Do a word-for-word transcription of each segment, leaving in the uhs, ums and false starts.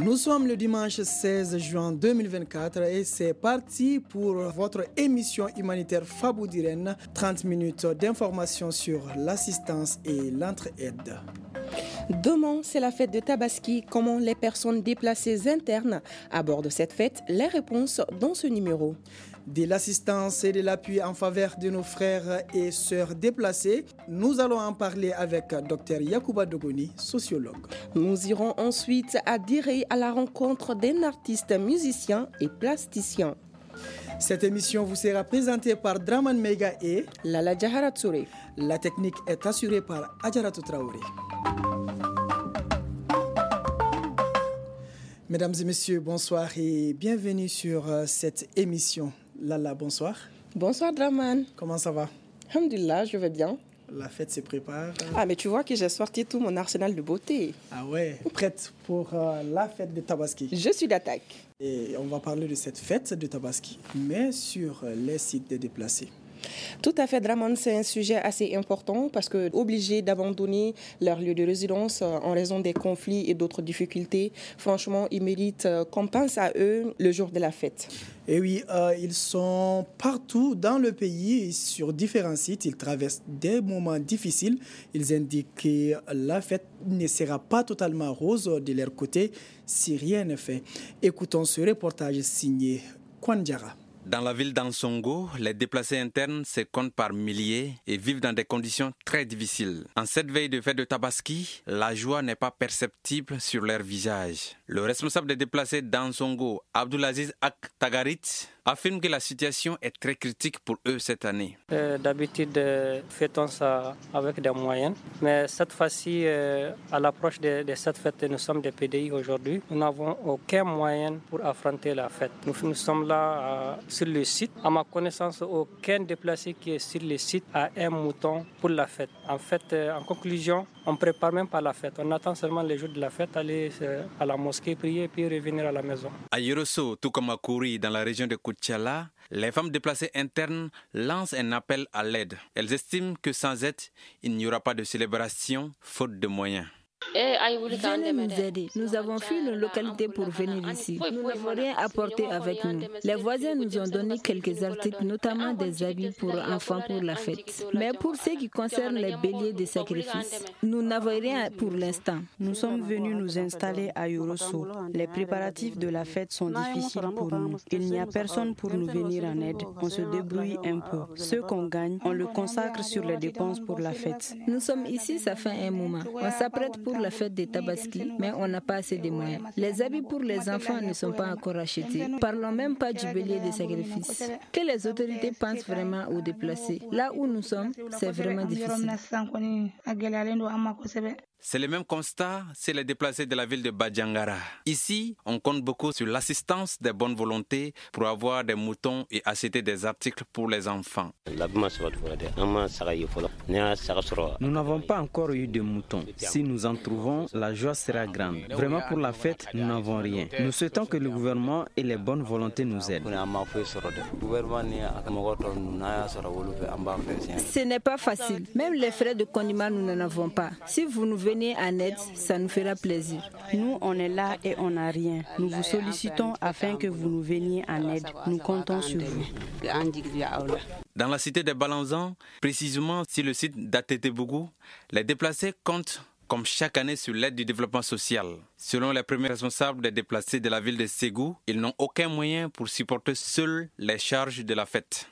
Nous sommes le dimanche seize juin deux mille vingt-quatre et c'est parti pour votre émission humanitaire Fabou d'Irène, trente minutes d'informations sur l'assistance et l'entraide. Demain, c'est la fête de Tabaski. Comment les personnes déplacées internes abordent cette fête? Les réponses dans ce numéro. De l'assistance et de l'appui en faveur de nos frères et sœurs déplacés, nous allons en parler avec Dr Yacouba Dogoni, sociologue. Nous irons ensuite à Diré à la rencontre d'un artiste musicien et plasticien. Cette émission vous sera présentée par Draman Mega et Lala Jahara Touré. La technique est assurée par Adjaratou Traoré. Mesdames et messieurs, bonsoir et bienvenue sur cette émission. Lala, bonsoir. Bonsoir Draman. Comment ça va? Alhamdulillah, je vais bien. La fête se prépare. Ah, mais tu vois que j'ai sorti tout mon arsenal de beauté. Ah ouais, prête pour euh, la fête de Tabaski. Je suis d'attaque. Et on va parler de cette fête de Tabaski, mais sur les sites de déplacés. Tout à fait, Draman, c'est un sujet assez important parce que obligés d'abandonner leur lieu de résidence en raison des conflits et d'autres difficultés, franchement, ils méritent qu'on pense à eux le jour de la fête. Et oui, euh, ils sont partout dans le pays, sur différents sites. Ils traversent des moments difficiles. Ils indiquent que la fête ne sera pas totalement rose de leur côté si rien n'est fait. Écoutons ce reportage signé Kwanjara. Dans la ville d'Ansongo, les déplacés internes se comptent par milliers et vivent dans des conditions très difficiles. En cette veille de fête de Tabaski, la joie n'est pas perceptible sur leur visage. Le responsable des déplacés d'Ansongo, Abdulaziz Ak Tagarit, affirme que la situation est très critique pour eux cette année. Euh, d'habitude, euh, faisons ça avec des moyens. Mais cette fois-ci, euh, à l'approche de, de cette fête, nous sommes des P D I aujourd'hui. Nous n'avons aucun moyen pour affronter la fête. Nous, nous sommes là euh, sur le site. À ma connaissance, aucun déplacé qui est sur le site a un mouton pour la fête. En fait, euh, en conclusion, on ne prépare même pas la fête. On attend seulement les jours de la fête, aller euh, à la mosquée, prier, puis revenir à la maison. À Yorosso, tout comme à Kouri, dans la région de Koutiala, les femmes déplacées internes lancent un appel à l'aide. Elles estiment que sans aide, il n'y aura pas de célébration, faute de moyens. Venez nous aider. Nous avons fui nos localités pour venir ici. Nous n'avons rien apporté avec nous. Les voisins nous ont donné quelques articles, notamment des habits pour enfants pour la fête. Mais pour ce qui concerne les béliers de sacrifice, nous n'avons rien pour l'instant. Nous sommes venus nous installer à Yorosso. Les préparatifs de la fête sont difficiles pour nous. Il n'y a personne pour nous venir en aide. On se débrouille un peu. Ce qu'on gagne, on le consacre sur les dépenses pour la fête. Nous sommes ici, ça fait un moment. On s'apprête pour la fête de Tabaski, mais on n'a pas assez de moyens. Les habits pour les enfants ne sont pas encore achetés. Parlons même pas du bélier de sacrifice. Que les autorités pensent vraiment aux déplacés. Là où nous sommes, c'est vraiment difficile. C'est le même constat, c'est les déplacés de la ville de Badjangara. Ici, on compte beaucoup sur l'assistance des bonnes volontés pour avoir des moutons et acheter des articles pour les enfants. Nous n'avons pas encore eu de moutons. Si nous en trouvons, la joie sera grande. Vraiment pour la fête, nous n'avons rien. Nous souhaitons que le gouvernement et les bonnes volontés nous aident. Ce n'est pas facile. Même les frais de condiment, nous n'en avons pas. Si vous nous venez en aide, ça nous fera plaisir. Nous, on est là et on n'a rien. Nous vous sollicitons afin que vous nous veniez en aide. Nous comptons sur vous. Dans la cité des Balanzans, précisément sur le site d'Atetebougou, les déplacés comptent comme chaque année sur l'aide du développement social. Selon les premiers responsables des déplacés de la ville de Ségou, ils n'ont aucun moyen pour supporter seuls les charges de la fête.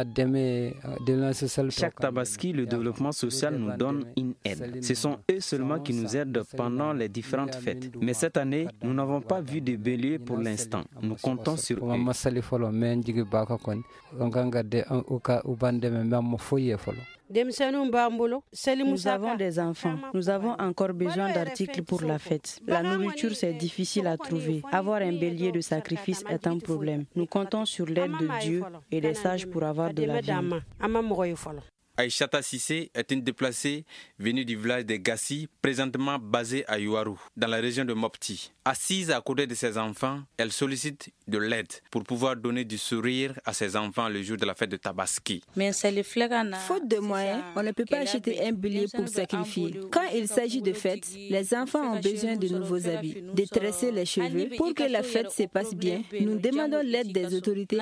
Chaque Tabaski, le développement social nous donne une aide. Ce sont eux seulement qui nous aident pendant les différentes fêtes. Mais cette année, nous n'avons pas vu de bélier pour l'instant. Nous comptons sur eux. Nous avons des enfants. Nous avons encore besoin d'articles pour la fête. La nourriture, c'est difficile à trouver. Avoir un bélier de sacrifice est un problème. Nous comptons sur l'aide de Dieu et des sages pour avoir de la vie. Aïchata Sissé est une déplacée venue du village de Gassi, présentement basée à Yuaru, dans la région de Mopti. Assise à côté de ses enfants, elle sollicite de l'aide pour pouvoir donner du sourire à ses enfants le jour de la fête de Tabaski. Faute de moyens, on ne peut pas acheter un bélier pour sacrifier. Quand il s'agit de fêtes, les enfants ont besoin de nouveaux habits, de tresser les cheveux. Pour que la fête se passe bien, nous demandons l'aide des autorités.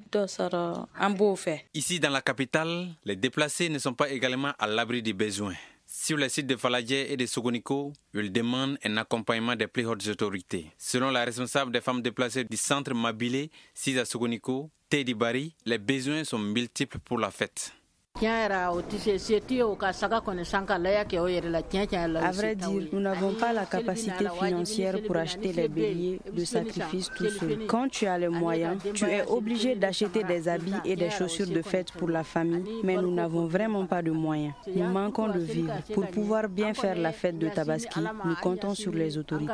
Ici, dans la capitale, les déplacés ne sont pas également à l'abri des besoins. Sur les sites de Faladje et de Sogoniko, ils demandent un accompagnement des plus hautes autorités. Selon la responsable des femmes déplacées du centre Mabilé, six à Sogoniko, Teddy Bari, les besoins sont multiples pour la fête. À vrai dire, nous n'avons pas la capacité financière pour acheter les béliers de sacrifice tout seul. Quand tu as les moyens, tu es obligé d'acheter des habits et des chaussures de fête pour la famille, mais nous n'avons vraiment pas de moyens. Nous manquons de vivres. Pour pouvoir bien faire la fête de Tabaski, nous comptons sur les autorités.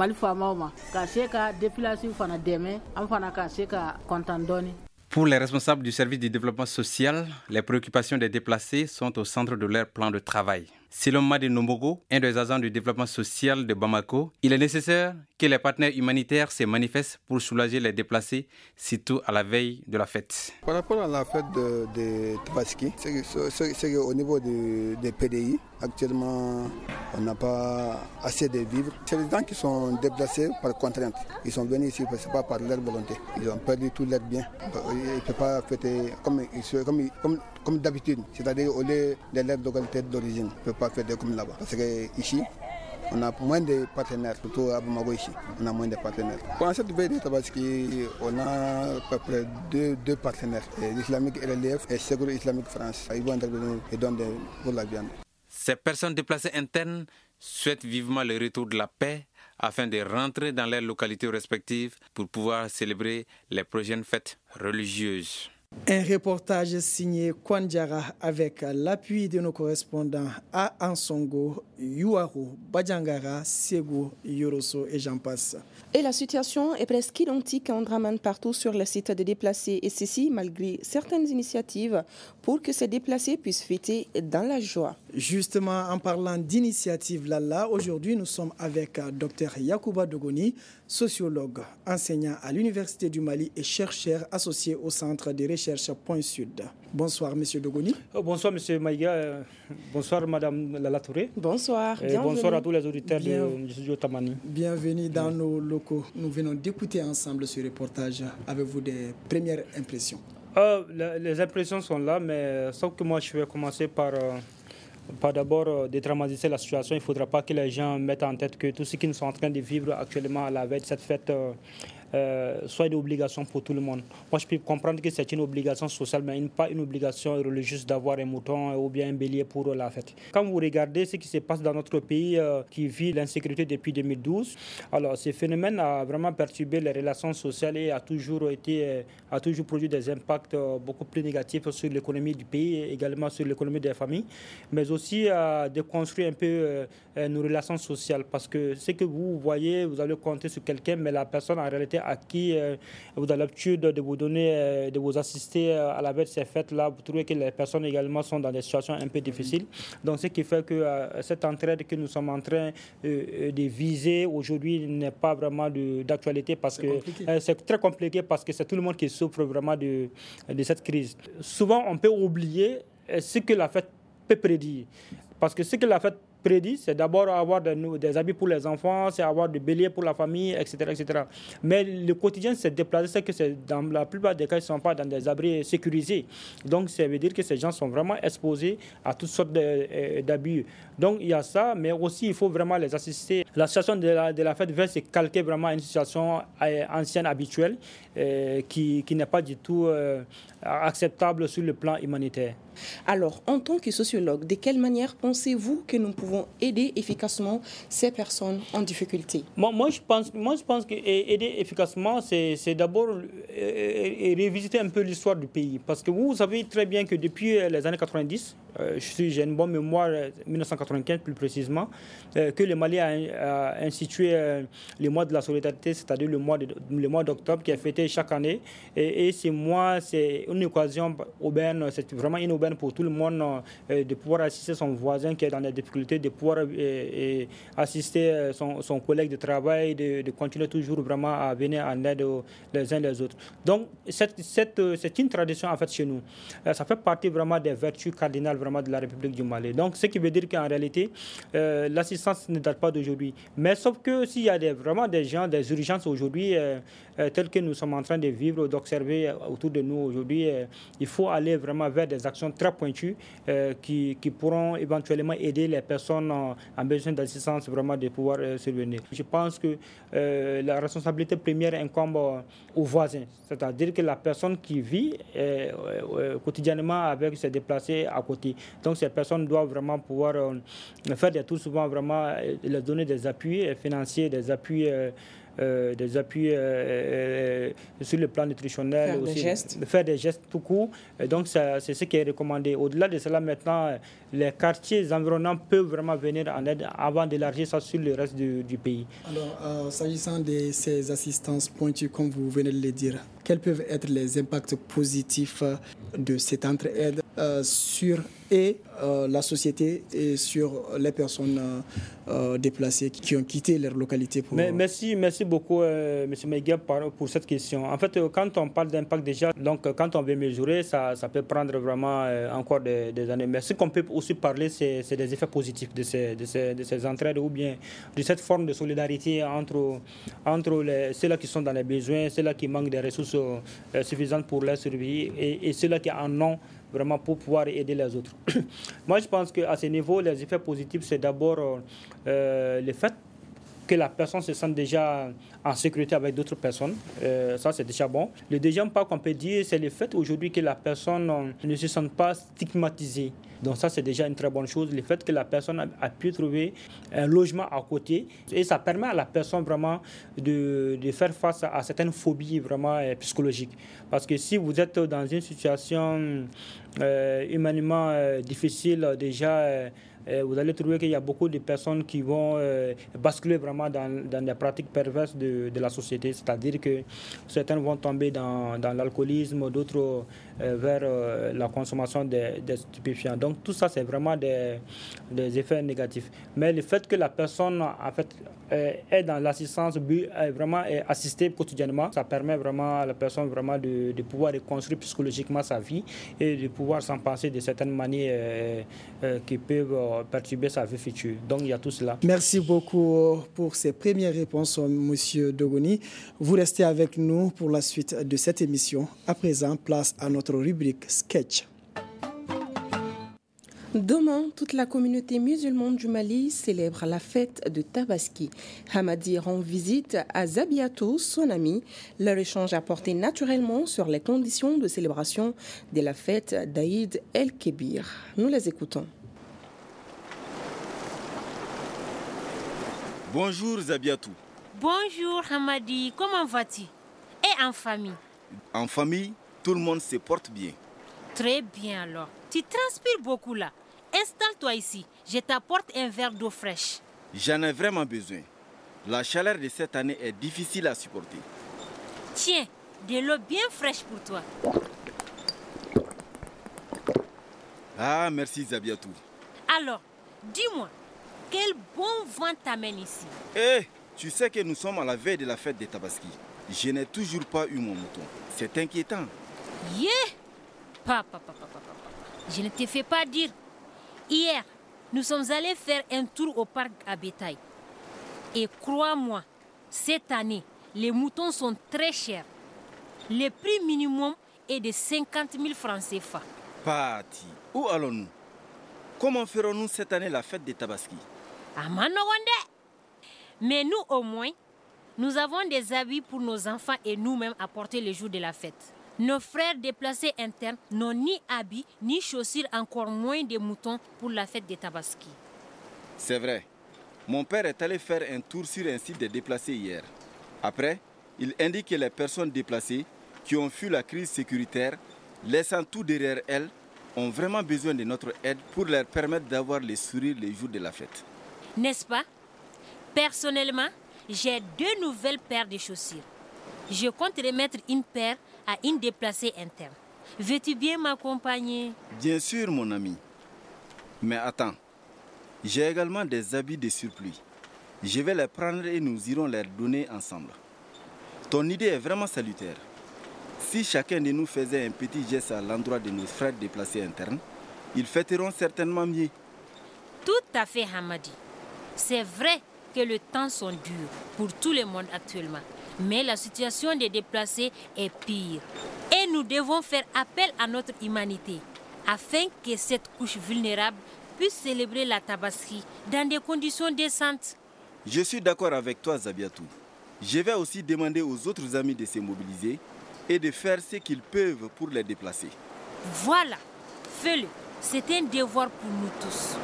Pour les responsables du service du développement social, les préoccupations des déplacés sont au centre de leur plan de travail. Selon Madi Nombogo, un des agents du développement social de Bamako, il est nécessaire que les partenaires humanitaires se manifestent pour soulager les déplacés, surtout à la veille de la fête. Par rapport à la fête de, de Tabaski, c'est qu'au niveau de, de P D I, actuellement, on n'a pas assez de vivres. C'est les gens qui sont déplacés par contrainte. Ils sont venus ici, ce n'est pas par leur volonté. Ils ont perdu tout leur bien. Ils ne peuvent pas fêter comme, comme, comme, comme d'habitude, c'est-à-dire au lieu de leur localité d'origine. Ils ne peuvent pas fêter comme là-bas. Parce qu'ici, on a moins de partenaires, surtout à Bamako ici, on a moins de partenaires. Pour cette veille de Tabaski, on a à peu près deux, deux partenaires, l'Islamique R L F et Sécurité Islamique France. Ils vont intervenir et donner pour la viande. Ces personnes déplacées internes souhaitent vivement le retour de la paix afin de rentrer dans leurs localités respectives pour pouvoir célébrer les prochaines fêtes religieuses. Un reportage signé Kwanjara avec l'appui de nos correspondants à Ansongo, Yuaru, Badjangara, Ségou, Yoroso et j'en passe. Et la situation est presque identique en Dramane partout sur le site des déplacés et ceci malgré certaines initiatives pour que ces déplacés puissent fêter dans la joie. Justement, en parlant d'initiatives là-là, aujourd'hui nous sommes avec Dr Yacouba Dogoni, sociologue, enseignant à l'Université du Mali et chercheur associé au Centre de recherche Point Sud. Bonsoir, Monsieur Dogoni. Oh, bonsoir, Monsieur Maïga. Euh, bonsoir, Madame Lalatouré. Bonsoir. Et bonsoir à tous les auditeurs Bien... du studio Tamani. Bienvenue dans oui. nos locaux. Nous venons d'écouter ensemble ce reportage. Avez-vous des premières impressions? euh, les, les impressions sont là, mais sauf que moi, je vais commencer par... Euh, Par d'abord, euh, dédramatiser la situation. Il ne faudra pas que les gens mettent en tête que tout ce qu'ils sont en train de vivre actuellement à la veille de cette fête euh, euh, soit une obligation pour tout le monde. Moi, je peux comprendre que c'est une obligation sociale, mais une, pas une obligation religieuse d'avoir un mouton ou bien un bélier pour la fête. Quand vous regardez ce qui se passe dans notre pays euh, qui vit l'insécurité depuis deux mille douze, alors ce phénomène a vraiment perturbé les relations sociales et a toujours, été, euh, a toujours produit des impacts euh, beaucoup plus négatifs sur l'économie du pays et également sur l'économie des familles, mais aussi à déconstruire un peu euh, nos relations sociales parce que ce que vous voyez, vous allez compter sur quelqu'un, mais la personne en réalité à qui euh, vous avez l'habitude de vous donner, euh, de vous assister à la veille de ces fêtes-là, vous trouvez que les personnes également sont dans des situations un peu difficiles. Donc ce qui fait que euh, cette entraide que nous sommes en train euh, de viser aujourd'hui n'est pas vraiment de, d'actualité parce que euh, c'est très compliqué parce que c'est tout le monde qui souffre vraiment de, de cette crise. Souvent on peut oublier ce que la fête peut prédire. Parce que ce que la fête prédit, c'est d'abord avoir des, des habits pour les enfants, c'est avoir des béliers pour la famille, et cetera, et cetera. Mais le quotidien, c'est déplacé, c'est que c'est, dans la plupart des cas, ils ne sont pas dans des abris sécurisés. Donc, ça veut dire que ces gens sont vraiment exposés à toutes sortes de, d'abus. Donc, il y a ça, mais aussi, il faut vraiment les assister. La situation de la, de la fête va se calquer vraiment à une situation ancienne, habituelle, euh, qui, qui n'est pas du tout euh, acceptable sur le plan humanitaire. Alors, en tant que sociologue, de quelle manière pensez-vous que nous pouvons pouvons aider efficacement ces personnes en difficulté? Moi, moi, je pense, moi, je pense que aider efficacement, c'est, c'est d'abord euh, révisiter un peu l'histoire du pays. Parce que vous savez très bien que depuis les années quatre-vingt-dix, euh, je suis, j'ai une bonne mémoire, dix-neuf cent quatre-vingt-quinze plus précisément, euh, que le Mali a, a institué euh, le mois de la solidarité, c'est-à-dire le mois, de, le mois d'octobre qui est fêté chaque année. Et, et ce mois, c'est une occasion aubaine, c'est vraiment une aubaine pour tout le monde euh, de pouvoir assister son voisin qui est dans des difficultés, de pouvoir euh, euh, assister son, son collègue de travail, de, de continuer toujours vraiment à venir en aide les uns les autres. Donc, cette, cette, c'est une tradition en fait chez nous. Ça fait partie vraiment des vertus cardinales vraiment de la République du Mali. Donc, ce qui veut dire qu'en réalité, euh, l'assistance ne date pas d'aujourd'hui. Mais sauf que s'il y a des, vraiment des gens, des urgences aujourd'hui, euh, euh, telles que nous sommes en train de vivre, d'observer autour de nous aujourd'hui, euh, il faut aller vraiment vers des actions très pointues euh, qui, qui pourront éventuellement aider les personnes en, en besoin d'assistance vraiment de pouvoir euh, survenir. Je pense que euh, la responsabilité première incombe euh, aux voisins, c'est-à-dire que la personne qui vit euh, euh, quotidiennement avec ses déplacés à côté. Donc ces personnes doivent vraiment pouvoir euh, faire des tours, souvent vraiment euh, leur donner des appuis financiers, des appuis euh, Euh, des appuis euh, euh, sur le plan nutritionnel, faire aussi, des gestes. faire des gestes tout court. Et donc, ça, c'est ce qui est recommandé. Au-delà de cela, maintenant, les quartiers environnants peuvent vraiment venir en aide avant d'élargir ça sur le reste du, du pays. Alors, euh, s'agissant de ces assistances pointues, comme vous venez de le dire, quels peuvent être les impacts positifs de cette entraide euh, sur et euh, la société et sur les personnes euh, euh, déplacées qui ont quitté leur localité pour... Mais, merci, merci beaucoup, euh, M. Meguia, pour cette question. En fait, quand on parle d'impact déjà, donc quand on veut mesurer, ça, ça peut prendre vraiment euh, encore des, des années. Mais ce qu'on peut aussi parler, c'est, c'est des effets positifs de ces, de, ces, de ces entraides ou bien de cette forme de solidarité entre, entre les, ceux-là qui sont dans les besoins, ceux-là qui manquent des ressources euh, suffisantes pour leur survie et, et ceux-là qui en ont vraiment pour pouvoir aider les autres. Moi, je pense qu'à ce niveau, les effets positifs, c'est d'abord euh, le fait que la personne se sente déjà en sécurité avec d'autres personnes. Euh, ça, c'est déjà bon. Le deuxième pas qu'on peut dire, c'est le fait aujourd'hui que la personne euh, ne se sente pas stigmatisée. Donc ça, c'est déjà une très bonne chose. Le fait que la personne a, a pu trouver un logement à côté. Et ça permet à la personne vraiment de, de faire face à, à certaines phobies vraiment euh, psychologiques. Parce que si vous êtes dans une situation euh, humainement euh, difficile, déjà... Euh, Euh, vous allez trouver qu'il y a beaucoup de personnes qui vont euh, basculer vraiment dans, dans des pratiques perverses de, de la société. C'est-à-dire que certains vont tomber dans, dans l'alcoolisme, d'autres euh, vers euh, la consommation des, des stupéfiants. Donc tout ça, c'est vraiment des, des effets négatifs. Mais le fait que la personne, en fait, euh, est dans l'assistance, est vraiment est assistée quotidiennement, ça permet vraiment à la personne vraiment de, de pouvoir reconstruire psychologiquement sa vie et de pouvoir s'en passer de certaines manières euh, euh, qui peuvent euh, perturber sa vie future. Donc il y a tout cela. Merci beaucoup pour ces premières réponses, Monsieur Dogoni. Vous restez avec nous pour la suite de cette émission. À présent, place à notre rubrique Sketch. Demain, toute la communauté musulmane du Mali célèbre la fête de Tabaski. Hamadi rend visite à Zabiatou, son ami. Leur échange a porté naturellement sur les conditions de célébration de la fête d'Aïd el-Kébir. Nous les écoutons. Bonjour Zabiatou. Bonjour Hamadi, comment vas-tu? Et en famille? En famille, tout le monde se porte bien. Très bien alors. Tu transpires beaucoup là. Installe-toi ici, je t'apporte un verre d'eau fraîche. J'en ai vraiment besoin. La chaleur de cette année est difficile à supporter. Tiens, de l'eau bien fraîche pour toi. Ah, merci Zabiatou. Alors, dis-moi, quel bon vent t'amène ici? Eh, hey, tu sais que nous sommes à la veille de la fête de Tabaski. Je n'ai toujours pas eu mon mouton. C'est inquiétant. Yeah! Papa, papa, papa, papa. Je ne te fais pas dire. Hier, nous sommes allés faire un tour au parc à bétail. Et crois-moi, cette année, les moutons sont très chers. Le prix minimum est de cinquante mille francs C F A. Pati, où allons-nous? Comment ferons-nous cette année la fête de Tabaski? À Manowande. Mais nous, au moins, nous avons des habits pour nos enfants et nous-mêmes à porter le jour de la fête. Nos frères déplacés internes n'ont ni habits, ni chaussures, encore moins de moutons pour la fête de Tabaski. C'est vrai. Mon père est allé faire un tour sur un site de déplacés hier. Après, il indique que les personnes déplacées qui ont fui la crise sécuritaire, laissant tout derrière elles, ont vraiment besoin de notre aide pour leur permettre d'avoir les sourires les jours de la fête. N'est-ce pas? Personnellement, j'ai deux nouvelles paires de chaussures. Je compte remettre une paire à une déplacée interne. Veux-tu bien m'accompagner? Bien sûr, mon ami. Mais attends, j'ai également des habits de surplus. Je vais les prendre et nous irons les donner ensemble. Ton idée est vraiment salutaire. Si chacun de nous faisait un petit geste à l'endroit de nos frères déplacés internes, ils fêteront certainement mieux. Tout à fait, Hamadi. C'est vrai que les temps sont durs pour tout le monde actuellement. Mais la situation des déplacés est pire. Et nous devons faire appel à notre humanité afin que cette couche vulnérable puisse célébrer la Tabaski dans des conditions décentes. Je suis d'accord avec toi, Zabiatou. Je vais aussi demander aux autres amis de se mobiliser et de faire ce qu'ils peuvent pour les déplacer. Voilà, fais-le. C'est un devoir pour nous tous.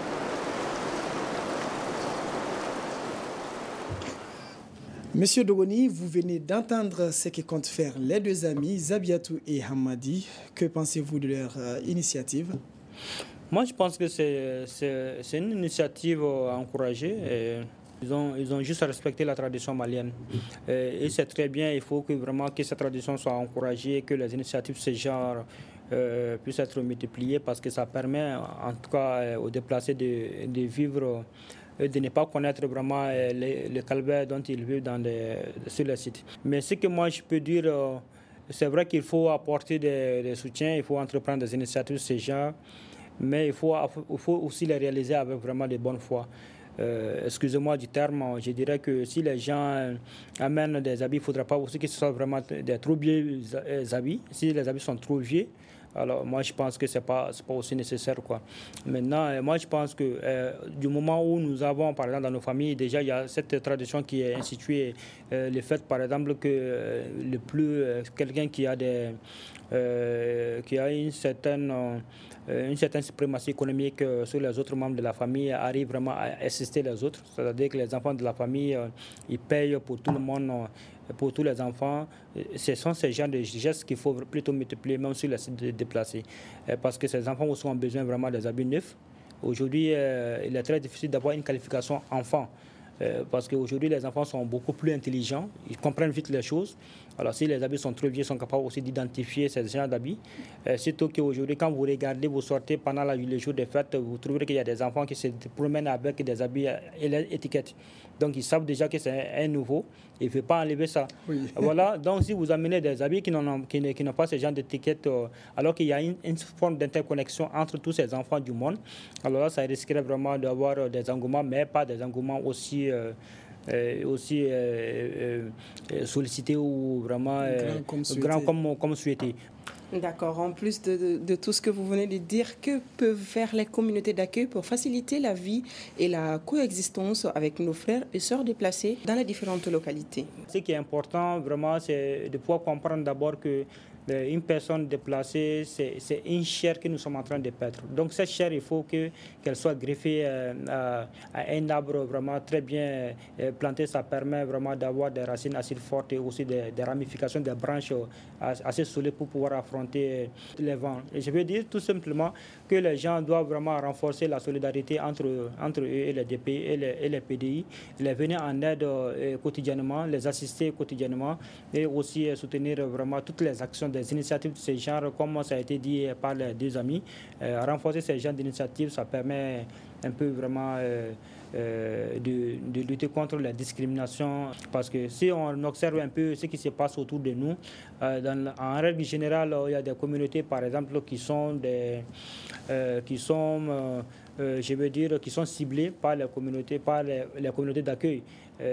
Monsieur Dogoni, vous venez d'entendre ce que comptent faire les deux amis, Zabiatou et Hamadi. Que pensez-vous de leur euh, initiative? Moi, je pense que c'est, c'est, c'est une initiative à encourager. Et ils, ont, ils ont juste respecté la tradition malienne. Et, et c'est très bien, il faut que vraiment que cette tradition soit encouragée, que les initiatives de ce genre euh, puissent être multipliées parce que ça permet, en tout cas, aux déplacés de, de vivre, de ne pas connaître vraiment le, le calvaire dont ils vivent dans les, sur le site. Mais ce que moi je peux dire, c'est vrai qu'il faut apporter des, des soutiens, il faut entreprendre des initiatives de ce genre, mais il faut, il faut aussi les réaliser avec vraiment de bonne foi. Euh, excusez-moi du terme, je dirais que si les gens amènent des habits, il ne faudra pas aussi que ce soit vraiment des trop vieux habits. Si les habits sont trop vieux, alors moi je pense que ce n'est pas, c'est pas aussi nécessaire, quoi. Maintenant, moi je pense que euh, du moment où nous avons, par exemple dans nos familles, déjà il y a cette tradition qui est instituée, euh, le fait par exemple que euh, le plus, euh, quelqu'un qui a, des, euh, qui a une certaine... Euh, une certaine suprématie économique sur les autres membres de la famille arrive vraiment à assister les autres. C'est-à-dire que les enfants de la famille, ils payent pour tout le monde, pour tous les enfants. Ce sont ces genres de gestes qu'il faut plutôt multiplier, même sur les sites déplacés. Parce que ces enfants aussi ont besoin vraiment des habits neufs. Aujourd'hui, il est très difficile d'avoir une qualification enfant. Parce qu'aujourd'hui, les enfants sont beaucoup plus intelligents, ils comprennent vite les choses. Alors, si les habits sont trop vieux, ils sont capables aussi d'identifier ces genres d'habits. Euh, surtout qu'aujourd'hui, quand vous regardez, vous sortez pendant la, les jours de fête, vous trouverez qu'il y a des enfants qui se promènent avec des habits et les étiquettes. Donc, ils savent déjà que c'est un nouveau. Il ne faut pas enlever ça. Oui. Voilà. Donc, si vous amenez des habits qui n'ont, qui, qui n'ont pas ce genre d'étiquettes, euh, alors qu'il y a une, une forme d'interconnexion entre tous ces enfants du monde, alors là, ça risquerait vraiment d'avoir des engouements, mais pas des engouements aussi... Euh, Euh, aussi euh, euh, sollicité ou vraiment euh, grand, comme, grand comme, comme souhaité. D'accord. En plus de, de, de tout ce que vous venez de dire, que peuvent faire les communautés d'accueil pour faciliter la vie et la coexistence avec nos frères et sœurs déplacés dans les différentes localités? Ce qui est important, vraiment, c'est de pouvoir comprendre d'abord que une personne déplacée, c'est, c'est une chair que nous sommes en train de perdre. Donc cette chair, il faut que, qu'elle soit greffée euh, à, à un arbre vraiment très bien euh, planté. Ça permet vraiment d'avoir des racines assez fortes et aussi des, des ramifications, des branches euh, assez solides pour pouvoir affronter les vents. Et je veux dire tout simplement que les gens doivent vraiment renforcer la solidarité entre, entre eux et les D P I et les, et les P D I, les venir en aide euh, quotidiennement, les assister quotidiennement et aussi euh, soutenir vraiment toutes les actions des initiatives de ce genre, comme ça a été dit par les deux amis. Euh, renforcer ces genres d'initiatives, ça permet un peu vraiment euh, euh, de, de lutter contre la discrimination. Parce que si on observe un peu ce qui se passe autour de nous, euh, dans, en règle générale, il y a des communautés, par exemple, qui sont, des, euh, qui sont euh, euh, je veux dire, qui sont ciblées par les communautés, par les, les communautés d'accueil.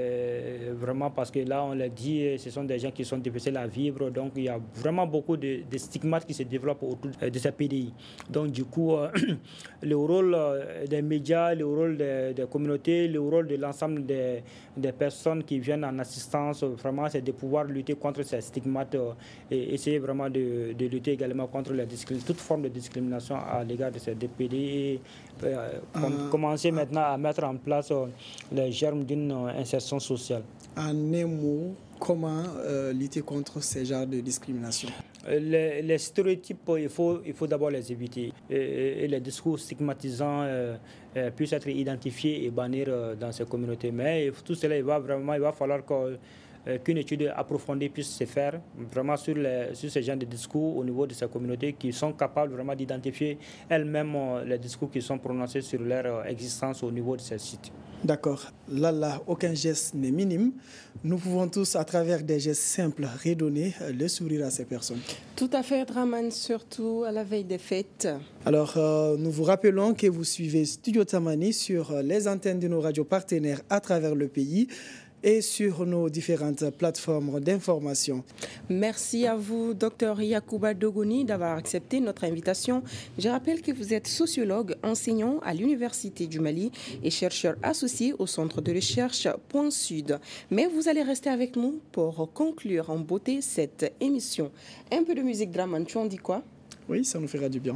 Euh, vraiment parce que là on l'a dit, ce sont des gens qui sont difficiles à vivre, donc il y a vraiment beaucoup de, de stigmates qui se développent autour de ces P D I. Donc du coup euh, le rôle des médias, le rôle des, des communautés communauté, le rôle de l'ensemble des, des personnes qui viennent en assistance, vraiment, c'est de pouvoir lutter contre ces stigmates euh, et essayer vraiment de, de lutter également contre la toute forme de discrimination à l'égard de ces D P D et euh, euh, commencer maintenant à mettre en place euh, les germes d'une euh, insertion sociale. En un mot, comment euh, lutter contre ces genres de discrimination? Les, les stéréotypes, il faut, il faut d'abord les éviter. Et, et les discours stigmatisants euh, euh, puissent être identifiés et bannir euh, dans ces communautés. Mais tout cela, il va vraiment, il va falloir que, euh, qu'une étude approfondie puisse se faire vraiment sur, les, sur ces genres de discours au niveau de ces communautés qui sont capables vraiment d'identifier elles-mêmes euh, les discours qui sont prononcés sur leur euh, existence au niveau de ces sites. D'accord. Là, là, aucun geste n'est minime. Nous pouvons tous, à travers des gestes simples, redonner le sourire à ces personnes. Tout à fait, Draman, surtout à la veille des fêtes. Alors, euh, nous vous rappelons que vous suivez Studio Tamani sur les antennes de nos radios partenaires à travers le pays et sur nos différentes plateformes d'information. Merci à vous, docteur Yacouba Dogoni, d'avoir accepté notre invitation. Je rappelle que vous êtes sociologue, enseignant à l'Université du Mali et chercheur associé au Centre de recherche Point Sud. Mais vous allez rester avec nous pour conclure en beauté cette émission. Un peu de musique, Draman, tu en dis quoi? Oui, ça nous fera du bien.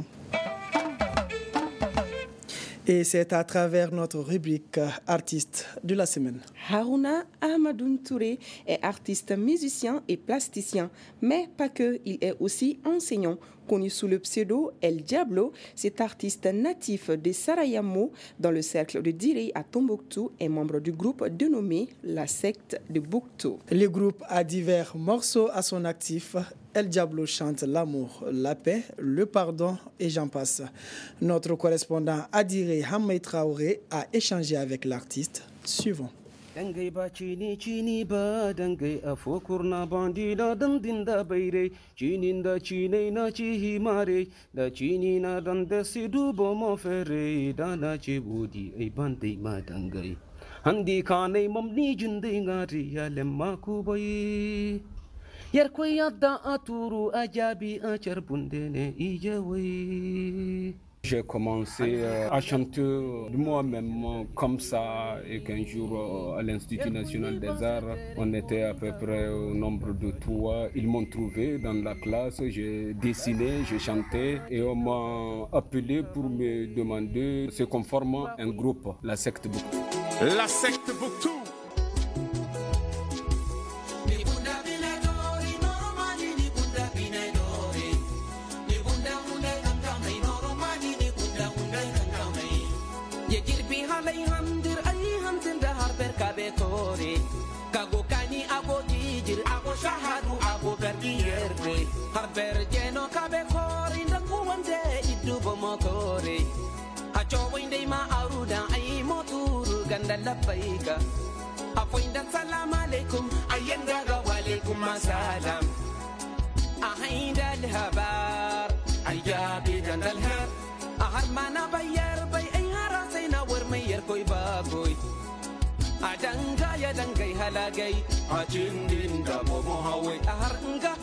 Et c'est à travers notre rubrique artiste de la semaine. Harouna Ahmadoun Touré est artiste, musicien et plasticien, mais pas que, il est aussi enseignant. Connu sous le pseudo El Diablo, cet artiste natif de Sarayamo, dans le cercle de Direy à Tombouctou, est membre du groupe dénommé La Secte de Bouctou. Le groupe a divers morceaux à son actif. El Diablo chante l'amour, la paix, le pardon et j'en passe. Notre correspondant à Direy, Hamay Traoré, a échangé avec l'artiste suivant. Dangai ba chini chini ba dangai afokurna bandida dandinda bayre chininda chine na chihi mare da chini na danda sidu bomo fere dana chibudi ay bandai ma dangai handi kane mamni jundai ngari ya lemma kubai yar koyadda aturu ajabi achar bundene ijawi. J'ai commencé à chanter de moi-même comme ça et qu'un jour à l'Institut national des arts, on était à peu près au nombre de trois. Ils m'ont trouvé dans la classe, j'ai dessiné, j'ai chanté et on m'a appelé pour me demander ce qu'on forme un groupe, la secte Bouctou. La secte Bouctou. Harber jeno kabe kori ndangu wande idu bomokori hacho winde ma aruda ay moturu ganda labaika afoinda salam alaikum ayenda ga walaikum salam ahinda alhabar ayabi ganda alhar ahar mana bayar bay ay harasina warmayar koy baboy adanga ya dangai halagai ajindin da momo hawe ahar nga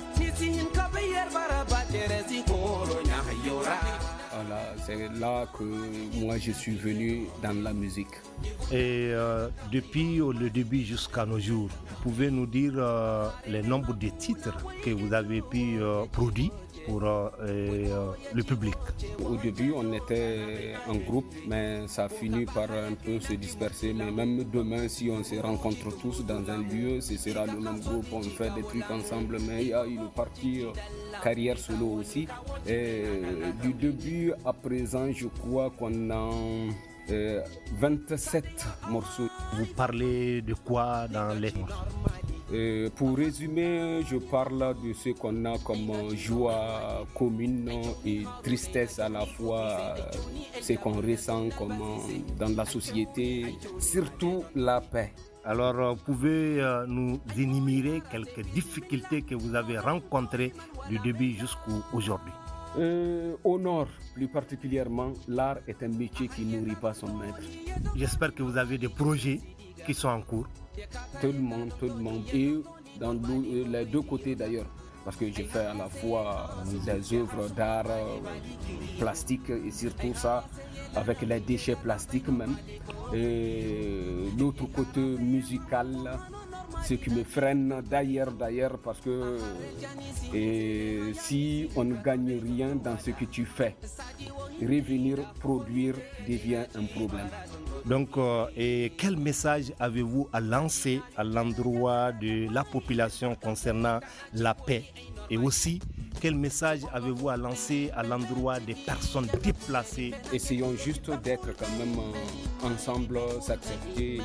Voilà, c'est là que moi je suis venu dans la musique. Et euh, depuis le début jusqu'à nos jours, vous pouvez nous dire euh, les nombres de titres que vous avez pu euh, produire pour euh, euh, le public? Au début, on était en groupe, mais ça a fini par un peu se disperser. Mais même demain, si on se rencontre tous dans un lieu, ce sera le même groupe, on fait des trucs ensemble. Mais il y a une partie euh, carrière solo aussi. Et du début à présent, je crois qu'on a euh, vingt-sept morceaux. Vous parlez de quoi dans les morceaux? Euh, pour résumer, je parle de ce qu'on a comme joie commune et tristesse à la fois, ce qu'on ressent comme dans la société, surtout la paix. Alors, vous pouvez euh, nous énumérer quelques difficultés que vous avez rencontrées du début jusqu'à aujourd'hui? Euh, au nord, plus particulièrement, l'art est un métier qui ne nourrit pas son maître. J'espère que vous avez des projets qui sont en cours. Tout le monde, tout le monde. Et dans les deux côtés d'ailleurs. parce que je fais à la fois des œuvres d'art plastique et surtout ça avec les déchets plastiques même. Et l'autre côté musical, ce qui me freine d'ailleurs, d'ailleurs parce que et si on ne gagne rien dans ce que tu fais, revenir produire devient un problème. Donc, euh, et quel message avez-vous à lancer à l'endroit de la population concernant la paix? Et aussi, quel message avez-vous à lancer à l'endroit des personnes déplacées? Essayons juste d'être quand même euh, ensemble, s'accepter.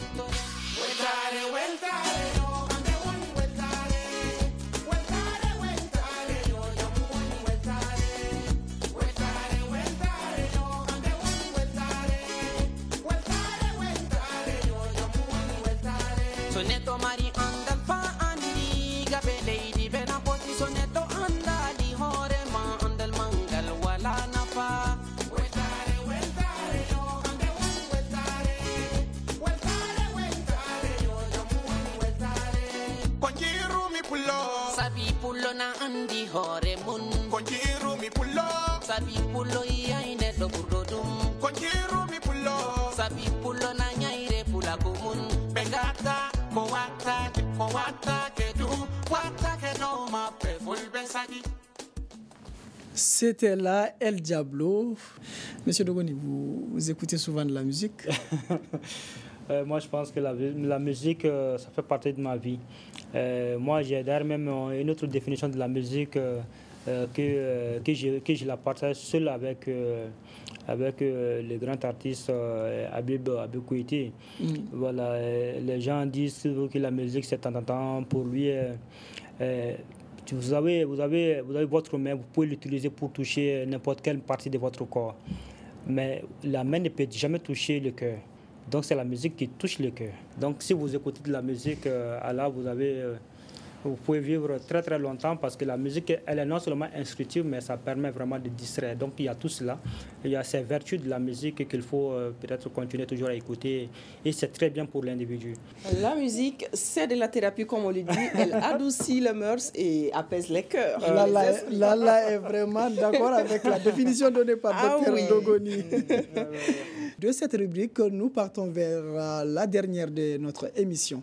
Soneto mari andal fa andi gabe lady bena poti soneto andali hore ma andal mangal wala nafa wetare wetare yo ande wetare wetare wetare yo jamu wetare konjiru mi pullo sabi pullo na andi hore mun konjiru mi pullo sabi pullo yaine do burdodum konjiru mi pullo sabi pullo na nyaire pula kumun begata. C'était là El Diablo. Monsieur Dogoni, vous, vous écoutez souvent de la musique? euh, Moi, je pense que la, la musique, euh, ça fait partie de ma vie. Euh, moi, j'ai d'ailleurs même une autre définition de la musique euh, euh, que, euh, que, je, que je la partage seul avec... Euh, avec euh, le grand artiste euh, Habib Habib Kouité. Mm. Voilà, euh, les gens disent que la musique c'est temps en temps pour lui. Euh, euh, vous, avez, vous, avez, vous avez votre main, vous pouvez l'utiliser pour toucher n'importe quelle partie de votre corps. Mais la main ne peut jamais toucher le cœur. Donc c'est la musique qui touche le cœur. Donc si vous écoutez de la musique, euh, alors vous avez... Euh, vous pouvez vivre très très longtemps parce que la musique, elle est non seulement instructive, mais ça permet vraiment de distraire. Donc il y a tout cela. Il y a ces vertus de la musique qu'il faut euh, peut-être continuer toujours à écouter. Et c'est très bien pour l'individu. La musique, c'est de la thérapie, comme on le dit. Elle adoucit les mœurs et apaise les cœurs. Lala, les Lala est vraiment d'accord avec la définition donnée par ah, Docteur oui. Dogoni. De cette rubrique, nous partons vers la dernière de notre émission.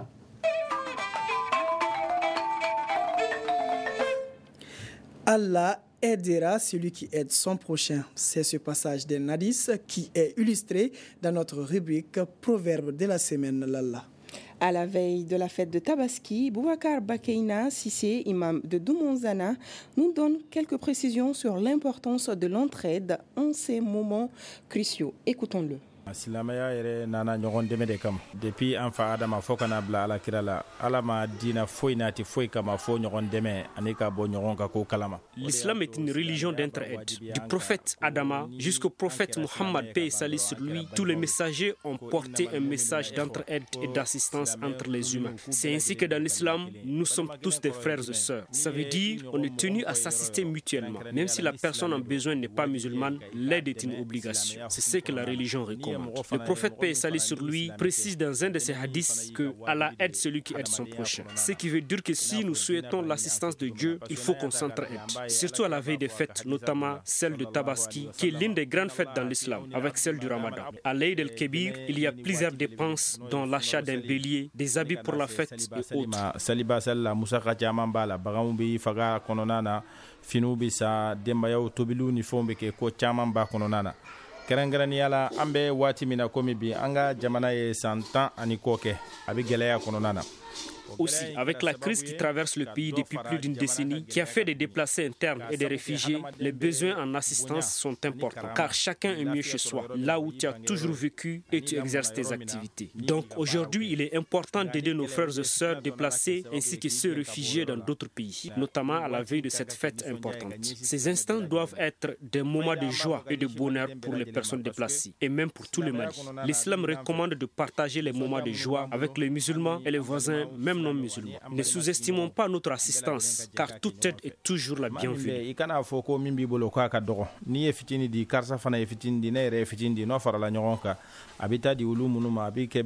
Allah aidera celui qui aide son prochain. C'est ce passage d'un hadith qui est illustré dans notre rubrique Proverbe de la semaine, Lalla. À la veille de la fête de Tabaski, Boubacar Bakeina Sissé, imam de Doumonzana, nous donne quelques précisions sur l'importance de l'entraide en ces moments cruciaux. Écoutons-le. silamɛya yɛrɛ nana ɲɔgɔn dɛmɛ de kama depuis an fa adama fo kana bila ala kira la ala ma dina foyi naati foyi kama fo ɲɔgɔn dɛmɛ ani ka bɔ ɲɔgɔn ka ko kalama. L'islam est une religion d'entraide. Du prophète Adama jusqu'au prophète Muhammad, paix et salut sur lui, tous les messagers ont porté un message d'entraide et d'assistance entre les humains. C'est ainsi que dans l'islam, nous sommes tous des frères et sœurs. Ça veut dire qu'on est tenu à s'assister mutuellement. Même si la personne en besoin n'est pas musulmane, l'aide est une obligation. C'est ce que la religion recommande. Le prophète, paix et salut sur lui, précise dans un de ses hadiths que Allah aide celui qui aide son prochain. Ce qui veut dire que si nous souhaitons l'assistance de Dieu, il faut qu'on s'entraide. Surtout à la veille des fêtes, notamment celle de Tabaski, qui est l'une des grandes fêtes dans l'islam, avec celle du Ramadan. À l'Eid el-Kébir, il y a plusieurs dépenses, dont l'achat d'un bélier, des habits pour la fête et autres. kɛrɛnkɛrɛnnenya la an bɛ waati min na komi bi an ka jamana ye san tan ani kɔ kɛ a bɛ gɛlɛya kɔnɔna na. Aussi, avec la crise qui traverse le pays depuis plus d'une décennie, qui a fait des déplacés internes et des réfugiés, les besoins en assistance sont importants, car chacun est mieux chez soi, là où tu as toujours vécu et tu exerces tes activités. Donc aujourd'hui, il est important d'aider nos frères et sœurs déplacés ainsi que ceux réfugiés dans d'autres pays, notamment à la veille de cette fête importante. Ces instants doivent être des moments de joie et de bonheur pour les personnes déplacées, et même pour tout le Mali. L'islam recommande de partager les moments de joie avec les musulmans et les voisins, même non musulmans. Ne sous-estimons pas notre assistance, car toute aide est toujours la bienvenue.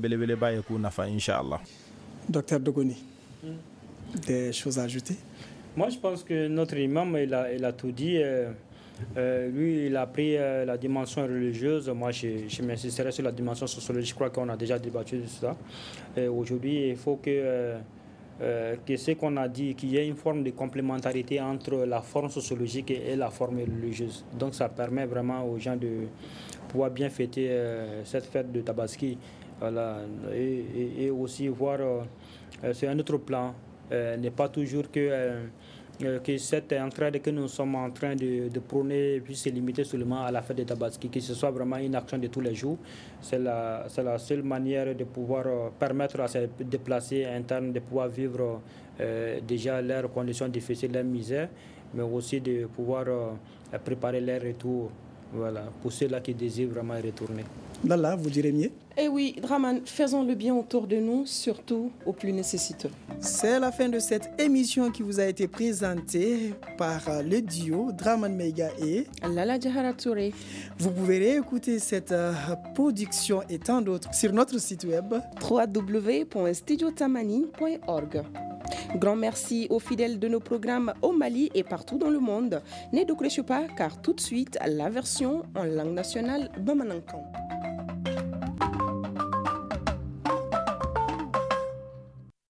Docteur Dogoni, des choses à ajouter? Moi, je pense que notre imam, il a, il a tout dit. Euh, euh, lui, il a pris euh, la dimension religieuse. Moi, je, je m'insisterai sur la dimension sociologique. Je crois qu'on a déjà débattu de ça. Et aujourd'hui, il faut que, euh, euh, que ce qu'on a dit, qu'il y ait une forme de complémentarité entre la forme sociologique et, et la forme religieuse. Donc, ça permet vraiment aux gens de pouvoir bien fêter euh, cette fête de Tabaski. Voilà. Et, et, et aussi voir euh, sur un autre plan. Euh, n'est pas toujours que, euh, euh, que cette entraide que nous sommes en train de, de prôner puisse se limiter seulement à la fête de Tabaski, que ce soit vraiment une action de tous les jours. C'est la, c'est la seule manière de pouvoir euh, permettre à ces déplacés internes de pouvoir vivre euh, déjà leurs conditions difficiles, leur misère, mais aussi de pouvoir euh, préparer leur retour, voilà, pour ceux-là qui désirent vraiment y retourner. Lala, vous direz mieux? Eh oui, Draman, faisons le bien autour de nous, surtout aux plus nécessiteux. C'est la fin de cette émission qui vous a été présentée par le duo Draman Meiga et Lala Jahara Touré. Vous pouvez réécouter cette production et tant d'autres sur notre site web w w w point studio tamani point org. Grand merci aux fidèles de nos programmes au Mali et partout dans le monde. Ne décrochez pas car tout de suite, la version en langue nationale Bamanankan.